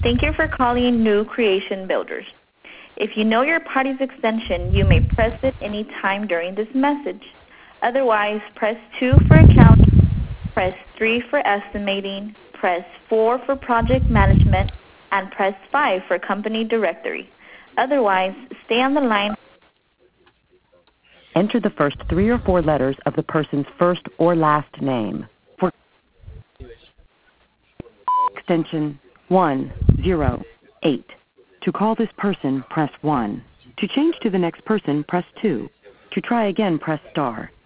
Thank you for calling New Creation Builders. If you know your party's extension, you may press it any time during this message. Otherwise, press 2 for accounting, press 3 for estimating, press 4 for project management, and press 5 for company directory. Otherwise, stay on the line. Enter the first 3 or 4 letters of the person's first or last name. For extension 108. To call this person, press 1. To change to the next person, press 2. To try again, press star.